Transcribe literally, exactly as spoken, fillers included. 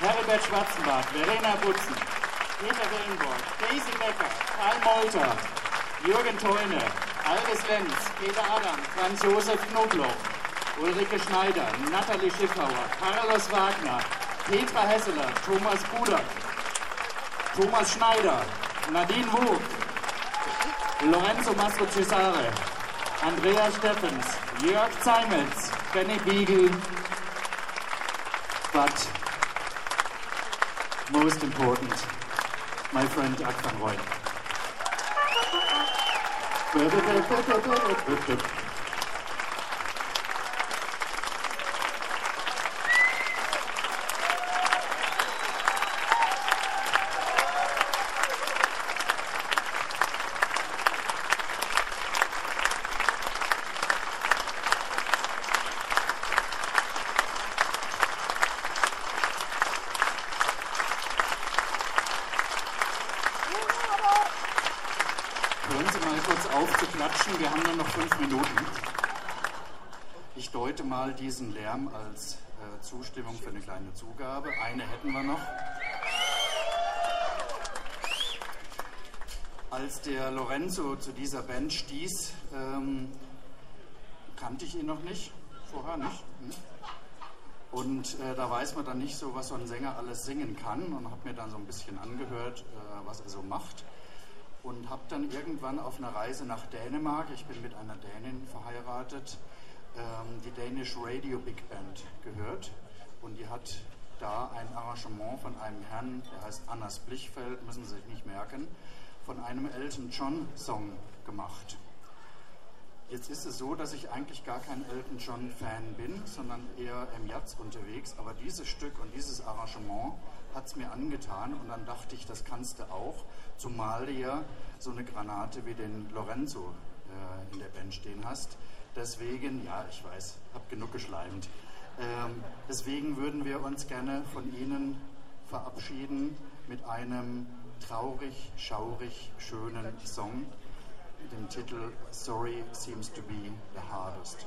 Heribert Schwarzenbach, Verena Butzen, Peter Willenborg, Daisy Becker, Karl Molter, Jürgen Theune, Alvis Lenz, Peter Adam, Franz Josef Knobloch, Ulrike Schneider, Nathalie Schiffauer, Carlos Wagner, Petra Hesseler, Thomas Budak, Thomas Schneider, Nadine Vogt, Lorenzo Mastro Cesare, Andrea Steffens, Jörg Zeimetz, Benny Biegel, but most important, my friend Ak van Rooyen. Wir haben nur noch fünf Minuten. Ich deute mal diesen Lärm als äh, Zustimmung für eine kleine Zugabe. Eine hätten wir noch. Als der Lorenzo zu dieser Band stieß, ähm, kannte ich ihn noch nicht, vorher nicht. Hm? Und äh, da weiß man dann nicht so, was so ein Sänger alles singen kann, und habe mir dann so ein bisschen angehört, äh, was er so macht. Und habe dann irgendwann auf einer Reise nach Dänemark, ich bin mit einer Dänin verheiratet, ähm, die Danish Radio Big Band gehört. Und die hat da ein Arrangement von einem Herrn, der heißt Anders Blichfeld, müssen Sie sich nicht merken, von einem Elton John Song gemacht. Jetzt ist es so, dass ich eigentlich gar kein Elton John Fan bin, sondern eher im Jazz unterwegs. Aber dieses Stück und dieses Arrangement hat es mir angetan, und dann dachte ich, das kannst du auch, zumal du ja so eine Granate wie den Lorenzo äh, in der Band stehen hast. Deswegen, ja, ich weiß, hab genug geschleimt. Ähm, deswegen würden wir uns gerne von Ihnen verabschieden mit einem traurig, schaurig, schönen Song mit dem Titel Sorry Seems to Be the Hardest.